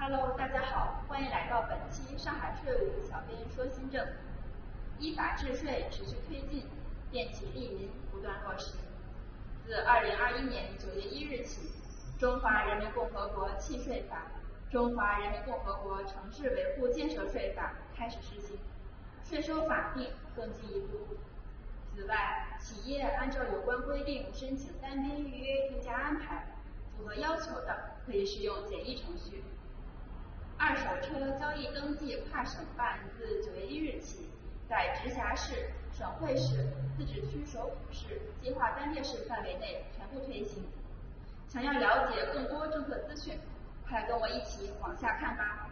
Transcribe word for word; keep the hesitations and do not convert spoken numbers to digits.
Hello， 大家好，欢迎来到本期上海税务小编说新政。依法治税持续推进，便起利民不断落实。自二零二一年九月一日起，《中华人民共和国契税法》《中华人民共和国城市维护建设税法》开始施行，税收法定更进一步。此外，企业按照有关规定申请单边预约定价安排，符合要求的可以使用简易程序。二手车交易登记跨省办自九月一日起，在直辖市、省会市、自治区首府市、计划单列市范围内全部推行。想要了解更多政策资讯，快跟我一起往下看吧。